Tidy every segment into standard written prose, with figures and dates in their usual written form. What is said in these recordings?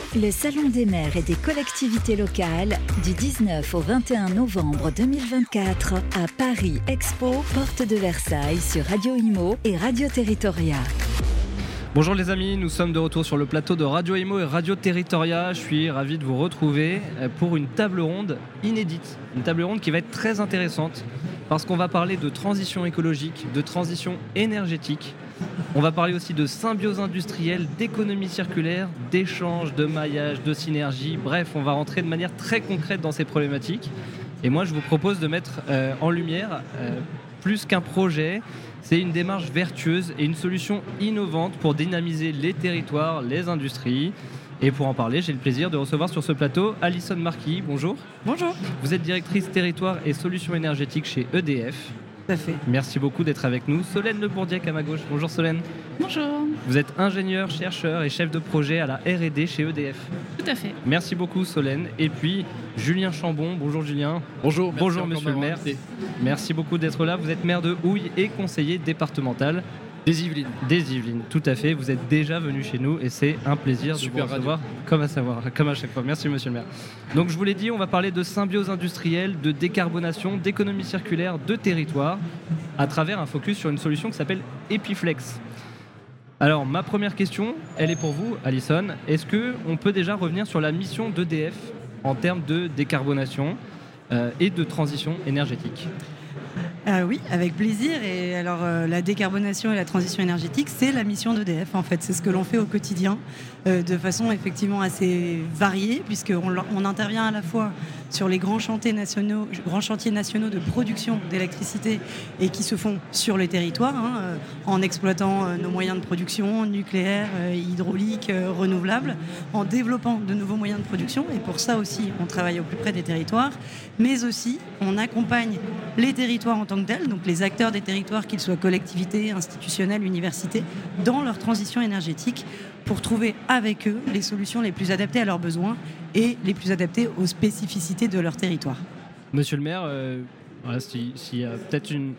Le Salon des maires et des collectivités locales du 19 au 21 novembre 2024 à Paris Expo, porte de Versailles sur Radio Imo et Radio Territoria. Bonjour les amis, nous sommes de retour sur le plateau de Radio Imo et Radio Territoria. Je suis ravi de vous retrouver pour une table ronde inédite. Une table ronde qui va être très intéressante parce qu'on va parler de transition écologique, de transition énergétique. On va parler aussi de symbiose industrielle, d'économie circulaire, d'échange, de maillage, de synergie. Bref, on va rentrer de manière très concrète dans ces problématiques. Et moi, je vous propose de mettre en lumière, plus qu'un projet, c'est une démarche vertueuse et une solution innovante pour dynamiser les territoires, les industries. Et pour en parler, j'ai le plaisir de recevoir sur ce plateau Alison Marquis. Bonjour. Bonjour. Vous êtes directrice territoire et solutions énergétiques chez EDF. Tout à fait. Merci beaucoup d'être avec nous. Solène Le Bourdiec à ma gauche. Bonjour Solène. Bonjour. Vous êtes ingénieur, chercheur et chef de projet à la R&D chez EDF. Tout à fait. Merci beaucoup Solène. Et puis Julien Chambon. Bonjour Julien. Bonjour. Bonjour monsieur le maire. Merci beaucoup d'être là. Vous êtes maire de Houille et conseiller départemental des Yvelines. Des Yvelines, tout à fait. Vous êtes déjà venu chez nous et c'est un plaisir de vous recevoir comme à chaque fois. Merci monsieur le maire. Donc je vous l'ai dit, on va parler de symbiose industrielle, de décarbonation, d'économie circulaire, de territoire à travers un focus sur une solution qui s'appelle Epiflex. Alors ma première question, elle est pour vous Alison. Est-ce qu'on peut déjà revenir sur la mission d'EDF en termes de décarbonation et de transition énergétique ? Oui, avec plaisir. Et alors, la décarbonation et la transition énergétique, c'est la mission d'EDF, en fait. C'est ce que l'on fait au quotidien, de façon effectivement assez variée, puisqu'on intervient à la fois sur les grands chantiers nationaux de production d'électricité et qui se font sur les territoires, en exploitant nos moyens de production nucléaire, hydraulique, renouvelables, en développant de nouveaux moyens de production. Et pour ça aussi, on travaille au plus près des territoires, mais aussi on accompagne les territoires en tant que tels, donc les acteurs des territoires, qu'ils soient collectivités, institutionnels, universités, dans leur transition énergétique pour trouver avec eux les solutions les plus adaptées à leurs besoins et les plus adaptées aux spécificités de leur territoire. Monsieur le maire, s'il y a peut-être une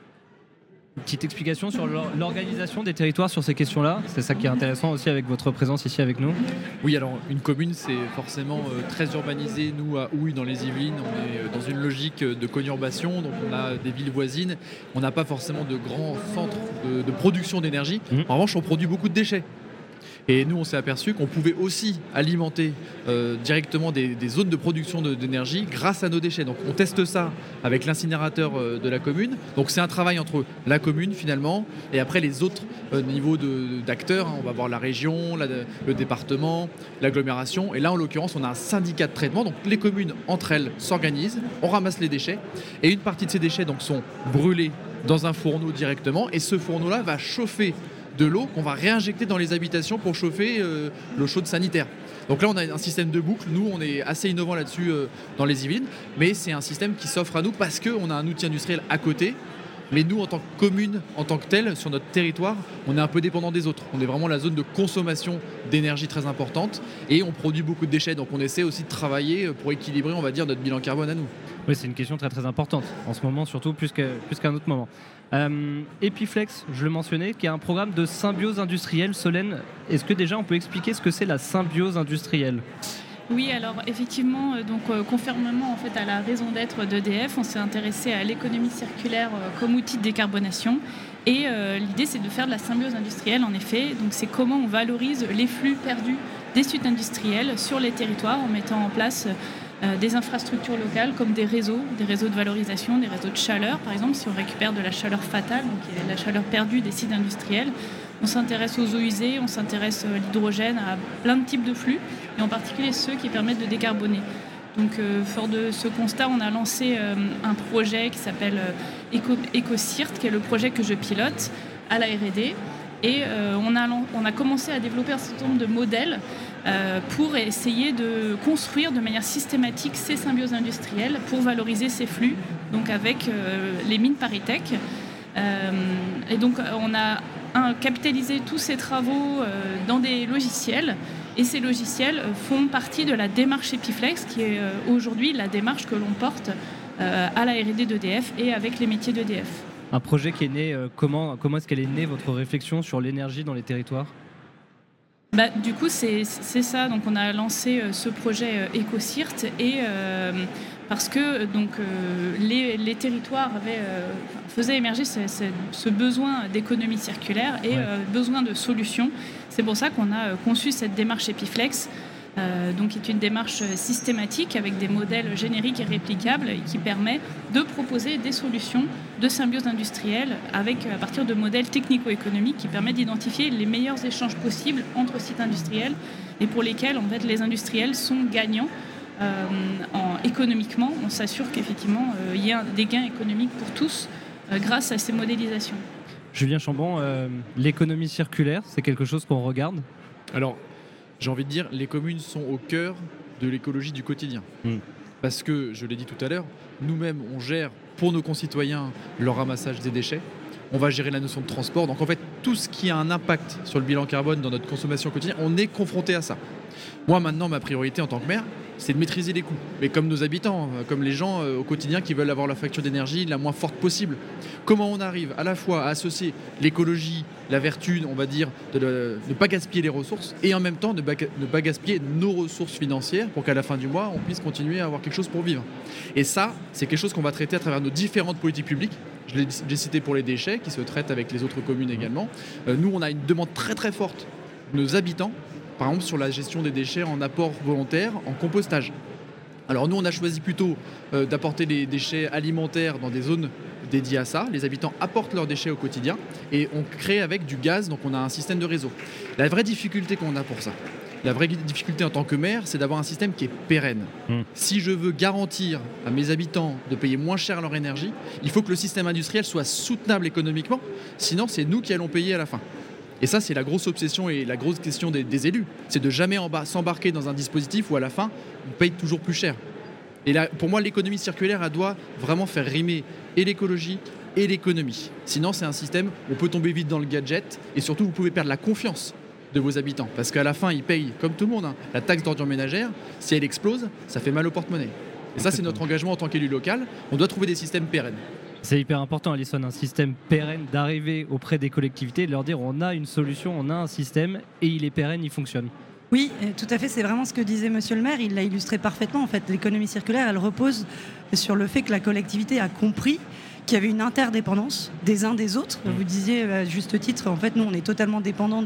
petite explication sur l'organisation des territoires sur ces questions-là. C'est ça qui est intéressant aussi avec votre présence ici avec nous. Oui, alors une commune, c'est forcément très urbanisé. Nous, à Houille, dans les Yvelines, on est dans une logique de conurbation. Donc on a des villes voisines. On n'a pas forcément de grands centres de production d'énergie. En revanche, on produit beaucoup de déchets. Et nous, on s'est aperçu qu'on pouvait aussi alimenter directement des zones de production d'énergie grâce à nos déchets. Donc on teste ça avec l'incinérateur de la commune. Donc c'est un travail entre la commune finalement et après les autres niveaux d'acteurs. On va voir la région, le département, l'agglomération. Et là, en l'occurrence, on a un syndicat de traitement. Donc les communes, entre elles, s'organisent. On ramasse les déchets. Et une partie de ces déchets donc, sont brûlés dans un fourneau directement. Et ce fourneau-là va chauffer de l'eau qu'on va réinjecter dans les habitations pour chauffer l'eau chaude sanitaire. Donc là, on a un système de boucle. Nous, on est assez innovant là-dessus dans les Yvelines, mais c'est un système qui s'offre à nous parce qu'on a un outil industriel à côté. Mais nous, en tant que commune, en tant que telle, sur notre territoire, on est un peu dépendant des autres. On est vraiment la zone de consommation d'énergie très importante et on produit beaucoup de déchets. Donc on essaie aussi de travailler pour équilibrer, on va dire, notre bilan carbone à nous. Oui, c'est une question très très importante en ce moment, surtout plus qu'à un autre moment. Epiflex, je le mentionnais, qui est un programme de symbiose industrielle. Solène, est-ce que déjà on peut expliquer ce que c'est la symbiose industrielle ? Oui, alors effectivement, conformément en fait à la raison d'être d'EDF, on s'est intéressé à l'économie circulaire comme outil de décarbonation. Et l'idée, c'est de faire de la symbiose industrielle, en effet. Donc c'est comment on valorise les flux perdus des sites industriels sur les territoires en mettant en place des infrastructures locales comme des réseaux de valorisation, des réseaux de chaleur. Par exemple, si on récupère de la chaleur fatale, donc la chaleur perdue des sites industriels, on s'intéresse aux eaux usées, on s'intéresse à l'hydrogène, à plein de types de flux, et en particulier ceux qui permettent de décarboner. Donc, fort de ce constat, on a lancé un projet qui s'appelle EcoCirt, qui est le projet que je pilote à la R&D. Et on a commencé à développer un certain nombre de modèles pour essayer de construire de manière systématique ces symbioses industrielles pour valoriser ces flux, donc avec les mines ParisTech. Et donc, on a capitalisé tous ces travaux dans des logiciels. Et ces logiciels font partie de la démarche Epiflex, qui est aujourd'hui la démarche que l'on porte à la R&D d'EDF et avec les métiers d'EDF. Un projet qui est né, comment est-ce qu'elle est née, votre réflexion sur l'énergie dans les territoires ? Du coup, c'est ça. Donc, on a lancé ce projet EcoCirt et parce que les territoires faisaient émerger ce besoin d'économie circulaire et besoin de solutions. C'est pour ça qu'on a conçu cette démarche Epiflex, qui est une démarche systématique avec des modèles génériques et réplicables et qui permet de proposer des solutions de symbiose industrielle à partir de modèles technico-économiques qui permettent d'identifier les meilleurs échanges possibles entre sites industriels et pour lesquels en fait, les industriels sont gagnants. Économiquement, on s'assure qu'effectivement il y a des gains économiques pour tous grâce à ces modélisations. Julien Chambon, l'économie circulaire, c'est quelque chose qu'on regarde ? Alors, j'ai envie de dire, les communes sont au cœur de l'écologie du quotidien. Parce que, je l'ai dit tout à l'heure, nous-mêmes, on gère pour nos concitoyens le ramassage des déchets. On va gérer la notion de transport. Donc, en fait, tout ce qui a un impact sur le bilan carbone dans notre consommation quotidienne, on est confronté à ça. Moi, maintenant, ma priorité en tant que maire, c'est de maîtriser les coûts. Mais comme nos habitants, comme les gens au quotidien qui veulent avoir la facture d'énergie la moins forte possible. Comment on arrive à la fois à associer l'écologie, la vertu, on va dire, de ne pas gaspiller les ressources et en même temps de ne pas gaspiller nos ressources financières pour qu'à la fin du mois, on puisse continuer à avoir quelque chose pour vivre. Et ça, c'est quelque chose qu'on va traiter à travers nos différentes politiques publiques. J'ai cité pour les déchets, qui se traitent avec les autres communes également. Nous, on a une demande très très forte de nos habitants, par exemple sur la gestion des déchets en apport volontaire, en compostage. Alors nous, on a choisi plutôt d'apporter les déchets alimentaires dans des zones dédiées à ça. Les habitants apportent leurs déchets au quotidien et on crée avec du gaz, donc on a un système de réseau. La vraie difficulté qu'on a pour ça, la vraie difficulté en tant que maire, c'est d'avoir un système qui est pérenne. Si je veux garantir à mes habitants de payer moins cher leur énergie, il faut que le système industriel soit soutenable économiquement, sinon c'est nous qui allons payer à la fin. Et ça, c'est la grosse obsession et la grosse question des élus. C'est de jamais s'embarquer dans un dispositif où à la fin, on paye toujours plus cher. Et là, pour moi, l'économie circulaire, elle doit vraiment faire rimer et l'écologie et l'économie. Sinon, c'est un système où on peut tomber vite dans le gadget et surtout, vous pouvez perdre la confiance de vos habitants. Parce qu'à la fin, ils payent, comme tout le monde, la taxe d'ordures ménagères. Si elle explose, ça fait mal au porte-monnaie. Et ça, c'est notre engagement en tant qu'élu local. On doit trouver des systèmes pérennes. C'est hyper important, Alison, un système pérenne, d'arriver auprès des collectivités et de leur dire on a une solution, on a un système et il est pérenne, il fonctionne. Oui, tout à fait, c'est vraiment ce que disait Monsieur le maire, il l'a illustré parfaitement. En fait, l'économie circulaire, elle repose sur le fait que la collectivité a compris qu'il y avait une interdépendance des uns des autres. Vous disiez à juste titre, en fait, nous, on est totalement dépendants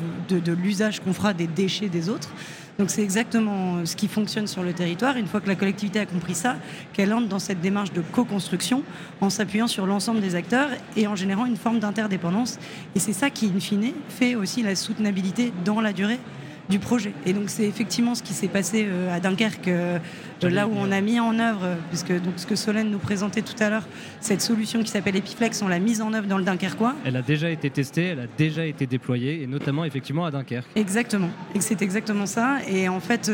de l'usage qu'on fera des déchets des autres. Donc c'est exactement ce qui fonctionne sur le territoire. Une fois que la collectivité a compris ça, qu'elle entre dans cette démarche de co-construction en s'appuyant sur l'ensemble des acteurs et en générant une forme d'interdépendance. Et c'est ça qui, in fine, fait aussi la soutenabilité dans la durée du projet. Et donc c'est effectivement ce qui s'est passé à Dunkerque, là où on a mis en œuvre, puisque donc ce que Solène nous présentait tout à l'heure, cette solution qui s'appelle Epiflex, on l'a mise en œuvre dans le Dunkerquois. Elle a déjà été testée, elle a déjà été déployée, et notamment effectivement à Dunkerque. Exactement, et c'est exactement ça. Et en fait,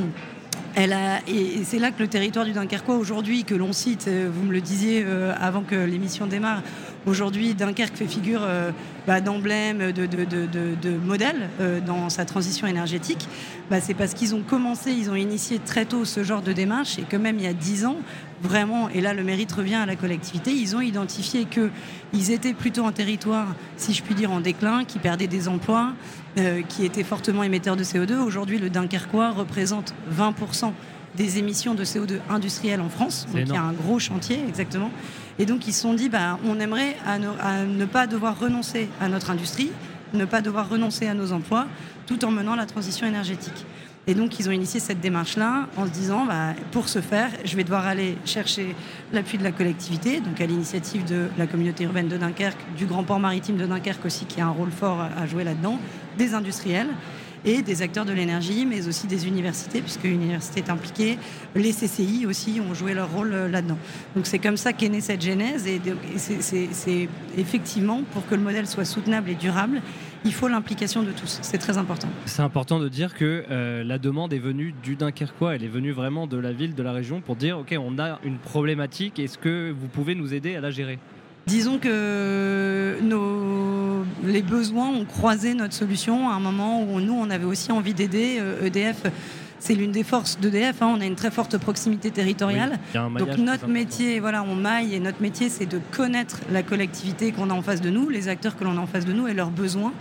et c'est là que le territoire du Dunkerquois aujourd'hui, que l'on cite, vous me le disiez avant que l'émission démarre, aujourd'hui Dunkerque fait figure d'emblème, de modèle dans sa transition énergétique. C'est parce qu'ils ont commencé, ils ont initié très tôt ce genre de démarche et que même il y a 10 ans, vraiment, et là le mérite revient à la collectivité, ils ont identifié qu'ils étaient plutôt un territoire, si je puis dire, en déclin, qui perdait des emplois, qui était fortement émetteur de CO2. Aujourd'hui, le Dunkerquois représente 20% des émissions de CO2 industrielles en France. Donc il y a un gros chantier, exactement. Et donc ils se sont dit, on aimerait à ne pas devoir renoncer à notre industrie, ne pas devoir renoncer à nos emplois, tout en menant la transition énergétique. Et donc ils ont initié cette démarche-là en se disant, pour ce faire, je vais devoir aller chercher l'appui de la collectivité, donc à l'initiative de la communauté urbaine de Dunkerque, du Grand Port Maritime de Dunkerque aussi, qui a un rôle fort à jouer là-dedans, des industriels et des acteurs de l'énergie, mais aussi des universités, puisque l'université est impliquée. Les CCI aussi ont joué leur rôle là-dedans. Donc c'est comme ça qu'est née cette genèse, et c'est effectivement, pour que le modèle soit soutenable et durable, il faut l'implication de tous. C'est très important. C'est important de dire que la demande est venue du Dunkerquois, elle est venue vraiment de la ville, de la région, pour dire ok, on a une problématique, est-ce que vous pouvez nous aider à la gérer ? Disons que les besoins ont croisé notre solution à un moment où nous, on avait aussi envie d'aider. EDF, c'est l'une des forces d'EDF, on a une très forte proximité territoriale. Oui, donc notre métier, on maille, et notre métier, c'est de connaître la collectivité qu'on a en face de nous, les acteurs que l'on a en face de nous et leurs besoins.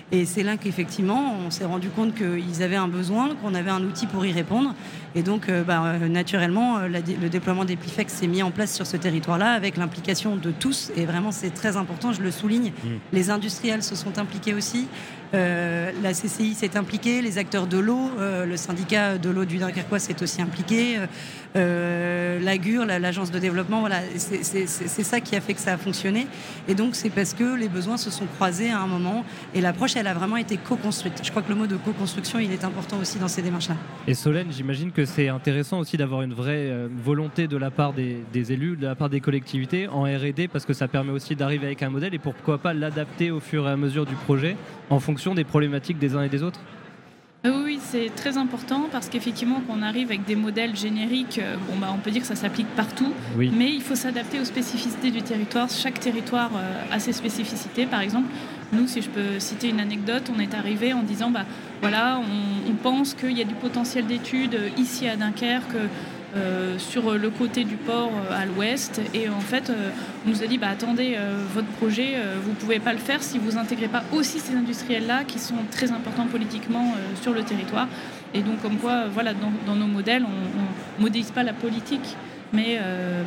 Et c'est là qu'effectivement, on s'est rendu compte qu'ils avaient un besoin, qu'on avait un outil pour y répondre. Et donc, naturellement, le déploiement d'Epiflex s'est mis en place sur ce territoire-là avec l'implication de tous. Et vraiment, c'est très important, je le souligne. Les industriels se sont impliqués aussi. La CCI s'est impliquée, les acteurs de l'eau, le syndicat de l'eau du Dunkerquois s'est aussi impliqué, l'AGUR, l'agence de développement, voilà, c'est ça qui a fait que ça a fonctionné. Et donc c'est parce que les besoins se sont croisés à un moment et l'approche elle a vraiment été co-construite. Je crois que le mot de co-construction il est important aussi dans ces démarches-là. Et Solène, j'imagine que c'est intéressant aussi d'avoir une vraie volonté de la part des élus, de la part des collectivités en R&D parce que ça permet aussi d'arriver avec un modèle et pourquoi pas l'adapter au fur et à mesure du projet en fonction des problématiques des uns et des autres. Oui, c'est très important parce qu'effectivement, quand on arrive avec des modèles génériques, on peut dire que ça s'applique partout, mais il faut s'adapter aux spécificités du territoire. Chaque territoire a ses spécificités. Par exemple, nous, si je peux citer une anecdote, on est arrivé en disant, on pense qu'il y a du potentiel d'études ici à Dunkerque, sur le côté du port à l'ouest et en fait on nous a dit attendez votre projet vous pouvez pas le faire si vous intégrez pas aussi ces industriels là qui sont très importants politiquement sur le territoire et donc comme quoi dans nos modèles on modélise pas la politique mais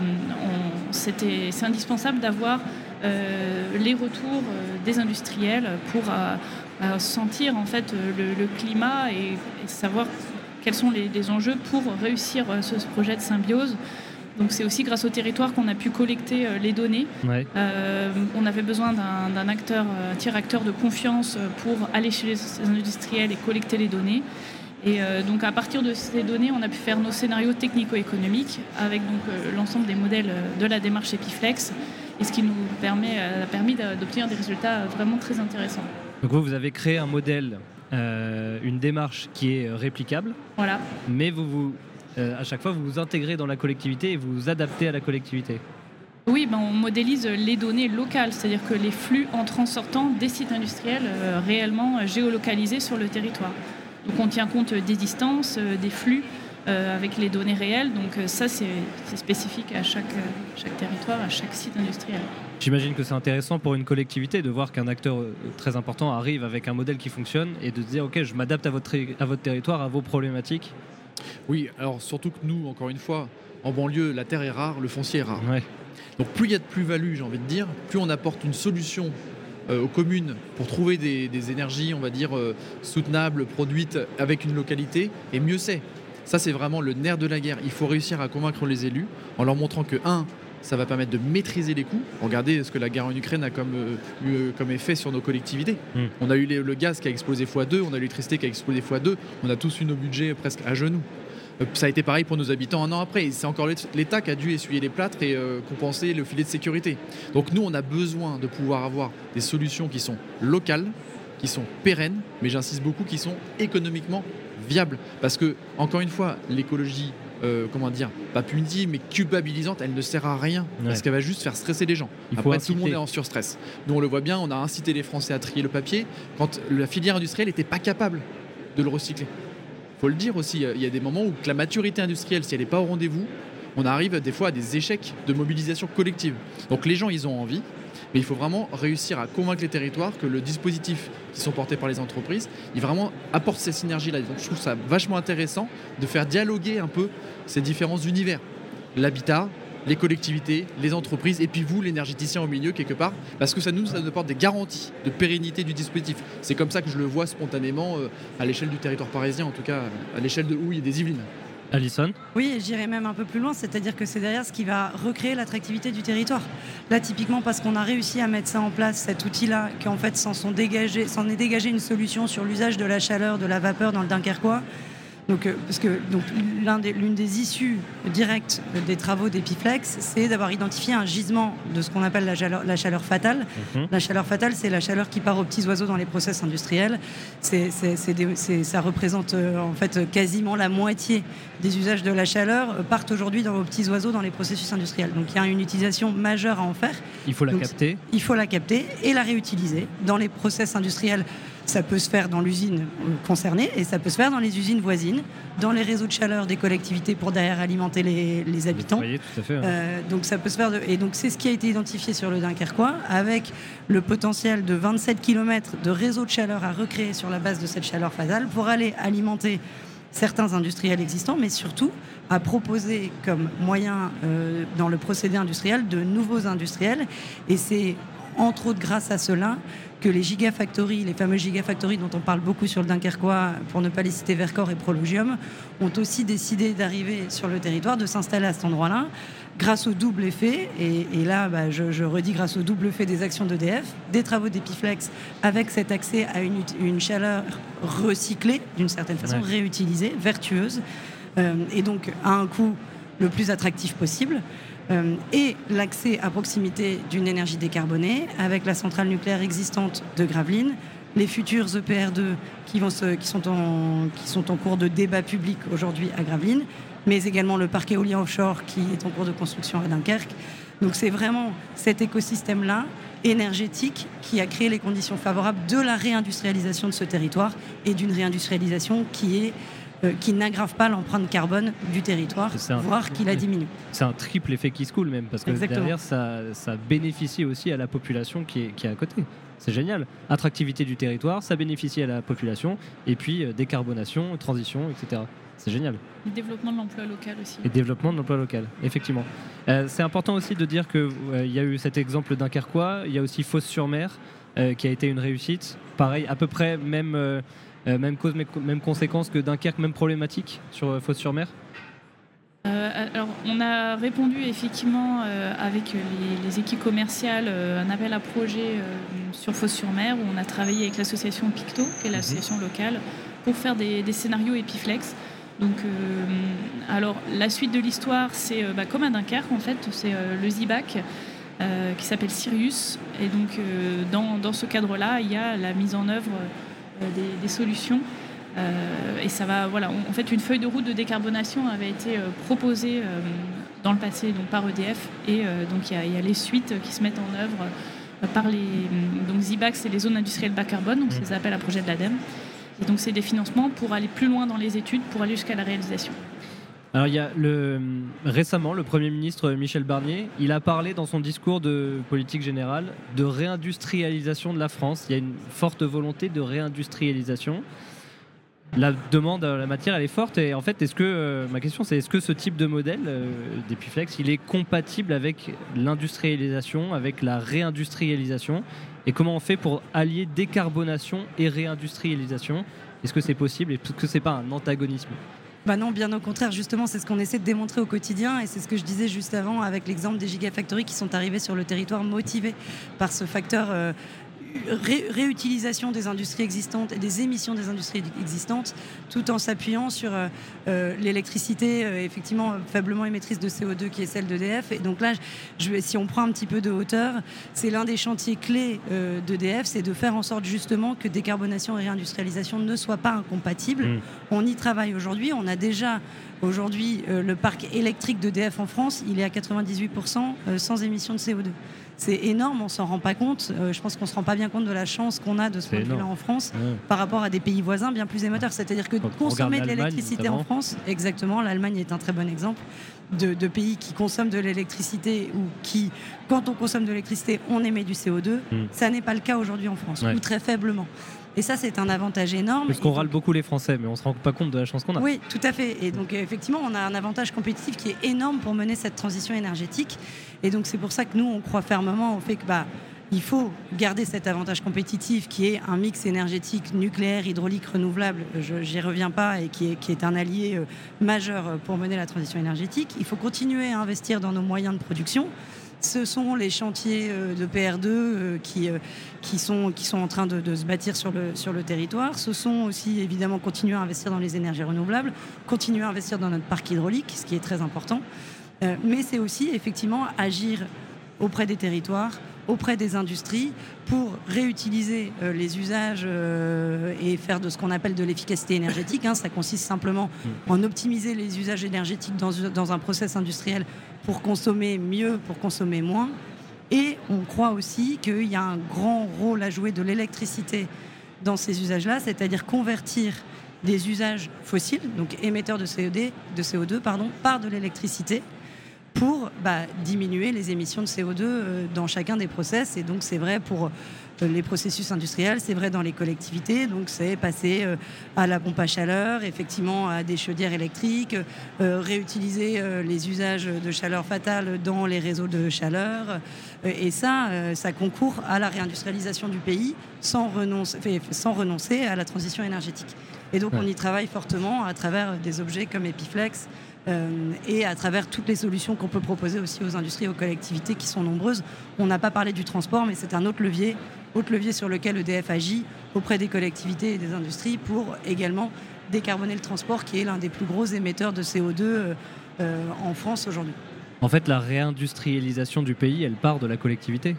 c'est indispensable d'avoir les retours des industriels pour sentir en fait le climat et savoir quels sont les enjeux pour réussir ce projet de symbiose. Donc c'est aussi grâce au territoire qu'on a pu collecter les données. Ouais. On avait besoin d'un tiers acteur de confiance pour aller chez les industriels et collecter les données. Et donc à partir de ces données, on a pu faire nos scénarios technico-économiques avec donc l'ensemble des modèles de la démarche Epiflex, et ce qui nous a permis d'obtenir des résultats vraiment très intéressants. Donc vous avez créé un modèle, une démarche qui est réplicable, voilà. Mais à chaque fois vous vous intégrez dans la collectivité et vous vous adaptez à la collectivité. Oui, on modélise les données locales, c'est-à-dire que les flux entrants-sortants des sites industriels réellement géolocalisés sur le territoire. Donc on tient compte des distances, des flux avec les données réelles. Donc ça, c'est spécifique à chaque territoire, à chaque site industriel. J'imagine que c'est intéressant pour une collectivité de voir qu'un acteur très important arrive avec un modèle qui fonctionne et de se dire ok, je m'adapte à votre territoire, à vos problématiques. Oui, alors surtout que nous, encore une fois, en banlieue, la terre est rare, le foncier est rare. Ouais. Donc plus il y a de plus-value, j'ai envie de dire, plus on apporte une solution aux communes pour trouver des énergies, on va dire, soutenables, produites avec une localité, et mieux c'est. Ça, c'est vraiment le nerf de la guerre. Il faut réussir à convaincre les élus en leur montrant que, ça va permettre de maîtriser les coûts. Regardez ce que la guerre en Ukraine a comme effet sur nos collectivités. On a eu le gaz qui a explosé x2, on a eu l'électricité qui a explosé x2, on a tous eu nos budgets presque à genoux. Ça a été pareil pour nos habitants un an après. C'est encore l'État qui a dû essuyer les plâtres et compenser le filet de sécurité. Donc nous, on a besoin de pouvoir avoir des solutions qui sont locales, qui sont pérennes, mais j'insiste beaucoup, qui sont économiquement viables. Parce que, encore une fois, l'écologie, pas punitive, mais culpabilisante, elle ne sert à rien. Ouais. Parce qu'elle va juste faire stresser les gens. Après, tout le monde est en surstress. Nous, on le voit bien, on a incité les Français à trier le papier quand la filière industrielle n'était pas capable de le recycler. Il faut le dire aussi, il y a des moments où la maturité industrielle, si elle n'est pas au rendez-vous, on arrive des fois à des échecs de mobilisation collective. Donc les gens, ils ont envie, mais il faut vraiment réussir à convaincre les territoires que le dispositif qui sont portés par les entreprises, il vraiment apporte ces synergies-là. Donc je trouve ça vachement intéressant de faire dialoguer un peu ces différents univers. L'habitat, les collectivités, les entreprises, et puis vous, l'énergéticien au milieu quelque part, parce que ça nous apporte des garanties de pérennité du dispositif. C'est comme ça que je le vois spontanément à l'échelle du territoire parisien, en tout cas à l'échelle de Houille et des Yvelines. Alison ? Oui, j'irai même un peu plus loin, c'est-à-dire que c'est derrière ce qui va recréer l'attractivité du territoire. Là, typiquement, parce qu'on a réussi à mettre ça en place, cet outil-là, qu'en fait s'en est dégagé une solution sur l'usage de la chaleur, de la vapeur dans le Dunkerquois. Donc, l'une des issues directes des travaux d'Epiflex, c'est d'avoir identifié un gisement de ce qu'on appelle la chaleur fatale. La chaleur fatale, c'est la chaleur qui part aux petits oiseaux dans les process industriels. Ça représente en fait quasiment la moitié des usages de la chaleur partent aujourd'hui aux petits oiseaux dans les processus industriels. Donc il y a une utilisation majeure à en faire. Il faut la capter. Il faut la capter et la réutiliser dans les process industriels Ça peut se faire dans l'usine concernée et ça peut se faire dans les usines voisines, dans les réseaux de chaleur des collectivités pour derrière alimenter les habitants. Vous voyez, tout à fait. Donc ça peut se faire. Et donc c'est ce qui a été identifié sur le Dunkerquois, avec le potentiel de 27 km de réseau de chaleur à recréer sur la base de cette chaleur phasale pour aller alimenter certains industriels existants, mais surtout à proposer comme moyen dans le procédé industriel de nouveaux industriels. Et c'est entre autres grâce à cela que les gigafactories, les fameuses gigafactories dont on parle beaucoup sur le Dunkerquois, pour ne pas les citer, Vercors et Prologium, ont aussi décidé d'arriver sur le territoire, de s'installer à cet endroit-là, grâce au double effet, et là je redis grâce au double effet des actions d'EDF, des travaux d'Epiflex, avec cet accès à une chaleur recyclée, d'une certaine façon, réutilisée, vertueuse, et donc à un coût le plus attractif possible. Et l'accès à proximité d'une énergie décarbonée avec la centrale nucléaire existante de Gravelines, les futurs EPR2 qui sont en cours de débat public aujourd'hui à Gravelines, mais également le parc éolien offshore qui est en cours de construction à Dunkerque. Donc c'est vraiment cet écosystème-là énergétique qui a créé les conditions favorables de la réindustrialisation de ce territoire et d'une réindustrialisation qui n'aggrave pas l'empreinte carbone du territoire, voire qui la diminue. C'est un triple effet qui se coule même, parce que derrière, ça bénéficie aussi à la population qui est à côté. C'est génial. Attractivité du territoire, ça bénéficie à la population, et puis décarbonation, transition, etc. C'est génial. Le développement de l'emploi local aussi. Et développement de l'emploi local, effectivement. C'est important aussi de dire qu'il y a eu cet exemple Dunkerquois, il y a aussi Fos-sur-Mer, qui a été une réussite. Pareil, à peu près même cause, même conséquence que Dunkerque, même problématique sur Fos-sur-Mer. Alors, on a répondu effectivement avec les équipes commerciales un appel à projet sur Fos-sur-Mer, où on a travaillé avec l'association Picto, qui est l'association locale, pour faire des scénarios Epiflex. Donc, alors, la suite de l'histoire, c'est comme à Dunkerque, en fait, c'est le ZIBAC qui s'appelle Sirius. Et donc, dans ce cadre-là, il y a la mise en œuvre des solutions. Et ça va, en fait, une feuille de route de décarbonation avait été proposée dans le passé donc par EDF. Et donc, il y a les suites qui se mettent en œuvre par donc ZIBAC, c'est les zones industrielles bas carbone, donc c'est des appels à projets de l'ADEME. Et donc, c'est des financements pour aller plus loin dans les études, pour aller jusqu'à la réalisation. Alors, il y a récemment, le Premier ministre Michel Barnier, il a parlé dans son discours de politique générale de réindustrialisation de la France. Il y a une forte volonté de réindustrialisation. La demande à la matière, elle est forte. Et en fait, ma question, c'est est-ce que ce type de modèle d'Epiflex, il est compatible avec l'industrialisation, avec la réindustrialisation? Et comment on fait pour allier décarbonation et réindustrialisation? Est-ce que c'est possible? Est-ce que c'est pas un antagonisme? Non, bien au contraire, justement, c'est ce qu'on essaie de démontrer au quotidien, et c'est ce que je disais juste avant avec l'exemple des gigafactories qui sont arrivées sur le territoire motivées par ce facteur réutilisation des industries existantes et des émissions des industries existantes, tout en s'appuyant sur l'électricité effectivement faiblement émettrice de CO2 qui est celle d'EDF. Et donc là, si on prend un petit peu de hauteur, c'est l'un des chantiers clés d'EDF, c'est de faire en sorte justement que décarbonation et réindustrialisation ne soient pas incompatibles. On y travaille aujourd'hui, on a déjà aujourd'hui le parc électrique d'EDF en France, il est à 98% sans émissions de CO2. C'est énorme, on s'en rend pas compte. Je pense qu'on se rend pas bien compte de la chance qu'on a de ce point de vue-là en France par rapport à des pays voisins bien plus émetteurs. C'est-à-dire que consommer de l'électricité en France, exactement, l'Allemagne est un très bon exemple de pays qui consomment de l'électricité ou qui, quand on consomme de l'électricité, on émet du CO2. Ça n'est pas le cas aujourd'hui en France, ou très faiblement. Et ça, c'est un avantage énorme. Parce qu'on râle beaucoup les Français, mais on ne se rend pas compte de la chance qu'on a. Oui, tout à fait. Et donc, effectivement, on a un avantage compétitif qui est énorme pour mener cette transition énergétique. Et donc, c'est pour ça que nous, on croit fermement au fait que il faut garder cet avantage compétitif qui est un mix énergétique nucléaire, hydraulique, renouvelable. J'y reviens pas, et qui est un allié majeur pour mener la transition énergétique. Il faut continuer à investir dans nos moyens de production. Ce sont les chantiers de PR2 qui sont en train de se bâtir sur le territoire. Ce sont aussi évidemment continuer à investir dans les énergies renouvelables, continuer à investir dans notre parc hydraulique, ce qui est très important. Mais c'est aussi effectivement agir auprès des territoires, auprès des industries pour réutiliser les usages et faire de ce qu'on appelle de l'efficacité énergétique. Ça consiste simplement en optimiser les usages énergétiques dans un process industriel pour consommer mieux, pour consommer moins. Et on croit aussi qu'il y a un grand rôle à jouer de l'électricité dans ces usages-là, c'est-à-dire convertir des usages fossiles, donc émetteurs de CO2 par de l'électricité pour diminuer les émissions de CO2 dans chacun des process. Et donc c'est vrai pour les processus industriels, c'est vrai dans les collectivités, donc c'est passer à la pompe à chaleur, effectivement à des chaudières électriques, réutiliser les usages de chaleur fatale dans les réseaux de chaleur, et ça concourt à la réindustrialisation du pays sans renoncer à la transition énergétique. Et donc on y travaille fortement à travers des objets comme Epiflex, et à travers toutes les solutions qu'on peut proposer aussi aux industries et aux collectivités qui sont nombreuses. On n'a pas parlé du transport, mais c'est un autre levier sur lequel EDF agit auprès des collectivités et des industries pour également décarboner le transport, qui est l'un des plus gros émetteurs de CO2 en France aujourd'hui. En fait, la réindustrialisation du pays, elle part de la collectivité.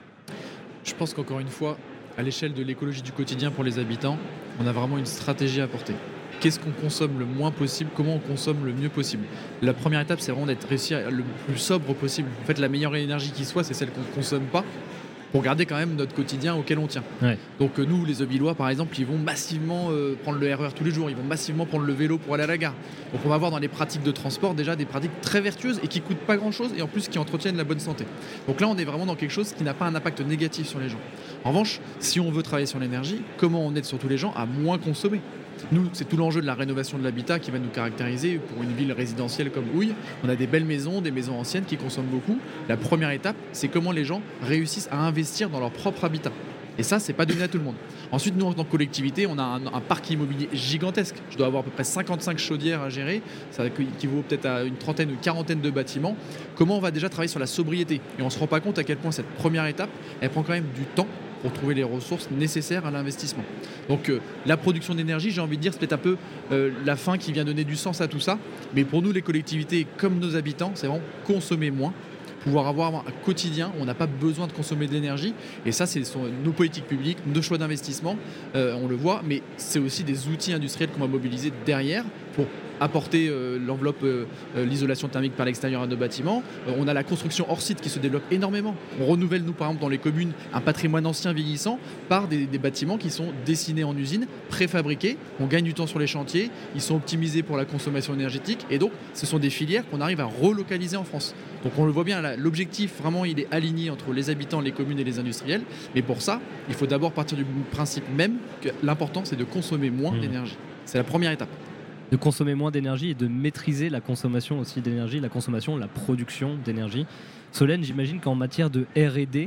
Je pense qu'encore une fois, à l'échelle de l'écologie du quotidien pour les habitants, on a vraiment une stratégie à porter. Qu'est-ce qu'on consomme le moins possible, comment on consomme le mieux possible. La première étape, c'est vraiment réussir le plus sobre possible. En fait, la meilleure énergie qui soit, c'est celle qu'on ne consomme pas, pour garder quand même notre quotidien auquel on tient. Ouais. Donc nous, les Auvillois, par exemple, ils vont massivement prendre le RER tous les jours, ils vont massivement prendre le vélo pour aller à la gare. Donc on va avoir dans les pratiques de transport déjà des pratiques très vertueuses et qui ne coûtent pas grand-chose et en plus qui entretiennent la bonne santé. Donc là, on est vraiment dans quelque chose qui n'a pas un impact négatif sur les gens. En revanche, si on veut travailler sur l'énergie, comment on aide surtout les gens à moins consommer ? Nous, c'est tout l'enjeu de la rénovation de l'habitat qui va nous caractériser pour une ville résidentielle comme Houille. On a des belles maisons, des maisons anciennes qui consomment beaucoup. La première étape, c'est comment les gens réussissent à investir dans leur propre habitat. Et ça, c'est pas donné à tout le monde. Ensuite, nous, en tant que collectivité, on a un parc immobilier gigantesque. Je dois avoir à peu près 55 chaudières à gérer. Ça équivaut peut-être à une trentaine ou une quarantaine de bâtiments. Comment on va déjà travailler sur la sobriété ? Et on ne se rend pas compte à quel point cette première étape, elle prend quand même du temps pour trouver les ressources nécessaires à l'investissement. Donc la production d'énergie, j'ai envie de dire, c'est peut-être un peu la fin qui vient donner du sens à tout ça. Mais pour nous, les collectivités, comme nos habitants, c'est vraiment consommer moins, pouvoir avoir un quotidien où on n'a pas besoin de consommer de l'énergie. Et ça, c'est nos politiques publiques, nos choix d'investissement, on le voit. Mais c'est aussi des outils industriels qu'on va mobiliser derrière pour apporter l'enveloppe, l'isolation thermique par l'extérieur à nos bâtiments. On a la construction hors site qui se développe énormément. On renouvelle, nous, par exemple, dans les communes, un patrimoine ancien vieillissant par des bâtiments qui sont dessinés en usine, préfabriqués. On gagne du temps sur les chantiers. Ils sont optimisés pour la consommation énergétique. Et donc, ce sont des filières qu'on arrive à relocaliser en France. Donc, on le voit bien, là, l'objectif, vraiment, il est aligné entre les habitants, les communes et les industriels. Mais pour ça, il faut d'abord partir du principe même que l'important, c'est de consommer moins d'énergie. C'est la première étape. De consommer moins d'énergie et de maîtriser la consommation aussi d'énergie, la production d'énergie. Solène, j'imagine qu'en matière de R&D,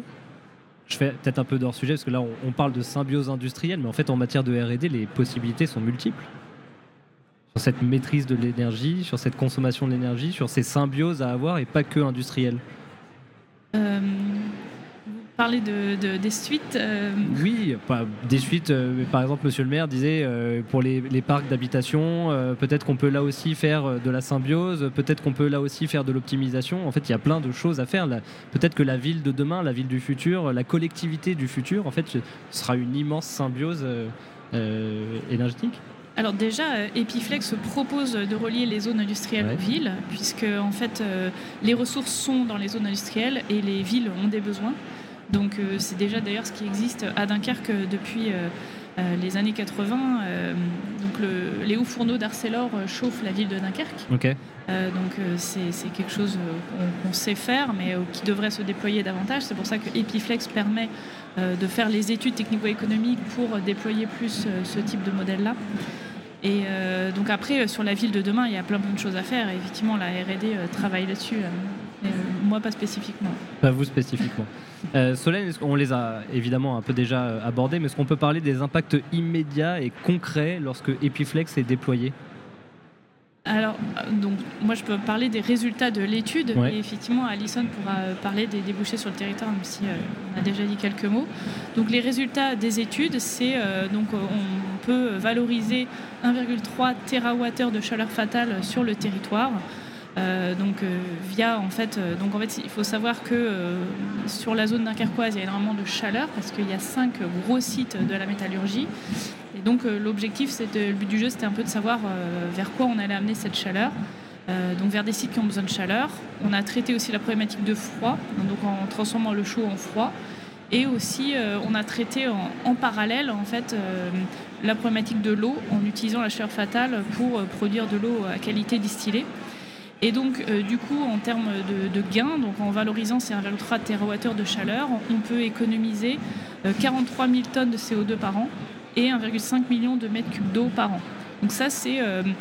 je fais peut-être un peu d'hors sujet parce que là on parle de symbiose industrielle, mais en fait en matière de R&D, les possibilités sont multiples. Sur cette maîtrise de l'énergie, sur cette consommation de l'énergie, sur ces symbioses à avoir et pas que industrielles. Parler des suites Oui, des suites. Par exemple, monsieur le maire disait pour les parcs d'habitation, peut-être qu'on peut là aussi faire de la symbiose, peut-être qu'on peut là aussi faire de l'optimisation. En fait, il y a plein de choses à faire. Peut-être que la ville de demain, la ville du futur, la collectivité du futur, en fait, ce sera une immense symbiose énergétique. Alors déjà, Epiflex propose de relier les zones industrielles aux villes, puisque en fait, les ressources sont dans les zones industrielles et les villes ont des besoins. Donc c'est déjà d'ailleurs ce qui existe à Dunkerque depuis les années 80. Donc les hauts fourneaux d'Arcelor chauffent la ville de Dunkerque. Okay. Donc c'est quelque chose qu'on sait faire, mais qui devrait se déployer davantage. C'est pour ça que Epiflex permet de faire les études technico-économiques pour déployer plus ce type de modèle-là. Et donc après, sur la ville de demain, il y a plein de choses à faire. Et effectivement, la R&D travaille là-dessus. Moi, pas spécifiquement. Pas vous spécifiquement. Solène, on les a évidemment un peu déjà abordés, mais est-ce qu'on peut parler des impacts immédiats et concrets lorsque Epiflex est déployé ? Alors, donc, moi, je peux parler des résultats de l'étude. Ouais. Et effectivement, Alison pourra parler des débouchés sur le territoire, même si on a déjà dit quelques mots. Donc, les résultats des études, c'est donc on peut valoriser 1,3 TWh de chaleur fatale sur le territoire. Via en fait, il faut savoir que sur la zone dunkerquoise il y a énormément de chaleur parce qu'il y a 5 gros sites de la métallurgie et donc l'objectif le but du jeu c'était un peu de savoir vers quoi on allait amener cette chaleur, donc vers des sites qui ont besoin de chaleur. On a traité aussi la problématique de froid, donc en transformant le chaud en froid. Et aussi, on a traité en parallèle en fait, la problématique de l'eau en utilisant la chaleur fatale pour produire de l'eau à qualité distillée. Et donc, du coup, en termes de gains, donc en valorisant ces 1,3 TWh de chaleur, on peut économiser 43 000 tonnes de CO2 par an et 1,5 million de mètres cubes d'eau par an. Donc ça, c'est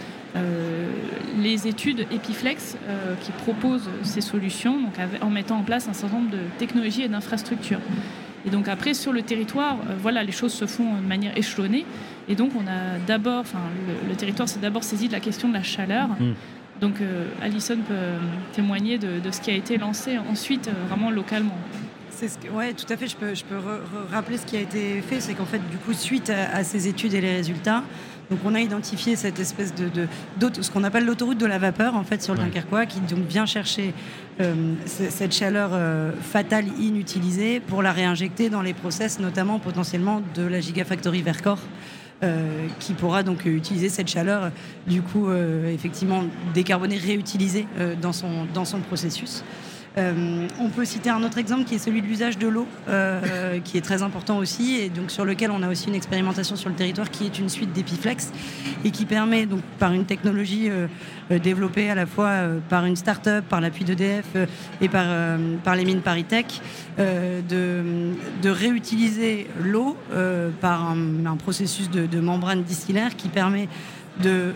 les études Epiflex qui proposent ces solutions, donc en mettant en place un certain nombre de technologies et d'infrastructures. Et donc après, sur le territoire, voilà, les choses se font de manière échelonnée. Et donc, on a d'abord, le territoire s'est d'abord saisi de la question de la chaleur. Donc, Alison peut témoigner de ce qui a été lancé ensuite, vraiment localement. Oui, tout à fait. Je peux rappeler ce qui a été fait. C'est qu'en fait, du coup, suite à ces études et les résultats, donc on a identifié cette espèce ce qu'on appelle l'autoroute de la vapeur, en fait, sur le Dunkerquois, qui donc vient chercher cette chaleur fatale inutilisée pour la réinjecter dans les process, notamment potentiellement de la Gigafactory Vercors, qui pourra donc utiliser cette chaleur, du coup, effectivement décarbonée, réutilisée dans son processus. On peut citer un autre exemple qui est celui de l'usage de l'eau, qui est très important aussi, et donc sur lequel on a aussi une expérimentation sur le territoire qui est une suite d'Epiflex et qui permet donc par une technologie développée à la fois par une start-up, par l'appui d'EDF et par les mines ParisTech, de réutiliser l'eau par un processus de membrane distillaire qui permet de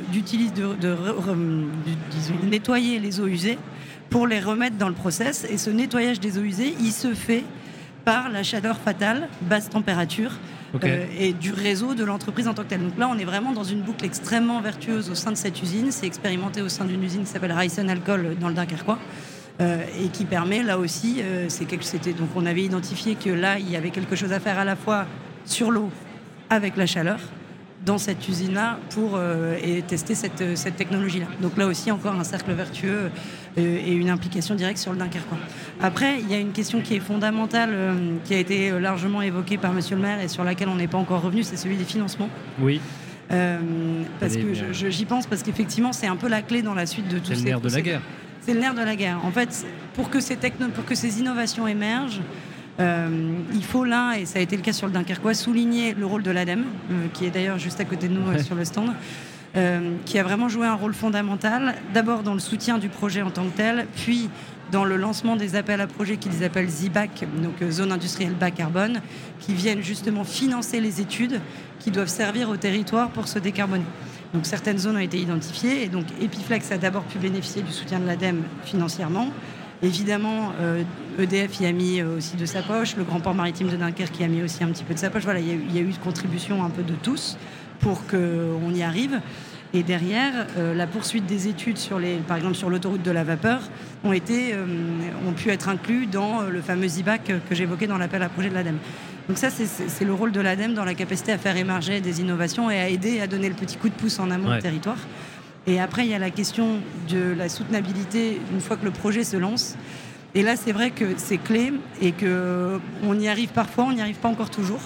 nettoyer les eaux usées pour les remettre dans le process. Et ce nettoyage des eaux usées, il se fait par la chaleur fatale, basse température, et du réseau de l'entreprise en tant que telle. Donc là, on est vraiment dans une boucle extrêmement vertueuse au sein de cette usine. C'est expérimenté au sein d'une usine qui s'appelle Ryson Alcool dans le Dunkerquois, et qui permet, là aussi, donc on avait identifié que là, il y avait quelque chose à faire à la fois sur l'eau avec la chaleur, dans cette usine-là pour tester cette technologie-là. Donc là aussi, encore un cercle vertueux et une implication directe sur le Dunkerquois. Après, il y a une question qui est fondamentale, qui a été largement évoquée par Monsieur le maire et sur laquelle on n'est pas encore revenu, c'est celui des financements. Oui. Parce que j'y pense, parce qu'effectivement, c'est un peu la clé dans la suite de tout ça. C'est le nerf de la guerre. C'est le nerf de la guerre. En fait, pour que ces innovations émergent, il faut là, et ça a été le cas sur le Dunkerquois, souligner le rôle de l'ADEME, qui est d'ailleurs juste à côté de nous sur le stand, qui a vraiment joué un rôle fondamental, d'abord dans le soutien du projet en tant que tel, puis dans le lancement des appels à projets qu'ils appellent ZBAC, donc Zone Industrielle Bas Carbone, qui viennent justement financer les études qui doivent servir au territoire pour se décarboner. Donc certaines zones ont été identifiées, et donc Epiflex a d'abord pu bénéficier du soutien de l'ADEME financièrement. Évidemment, EDF y a mis aussi de sa poche, le Grand Port Maritime de Dunkerque y a mis aussi un petit peu de sa poche. Voilà, il y a eu une contribution un peu de tous pour qu'on y arrive. Et derrière, la poursuite des études par exemple sur l'autoroute de la vapeur ont pu être inclus dans le fameux ZBAC que j'évoquais dans l'appel à projet de l'ADEME. Donc ça, c'est le rôle de l'ADEME dans la capacité à faire émerger des innovations et à aider à donner le petit coup de pouce en amont du territoire. Et après, il y a la question de la soutenabilité une fois que le projet se lance. Et là, c'est vrai que c'est clé et qu'on y arrive parfois, on n'y arrive pas encore toujours.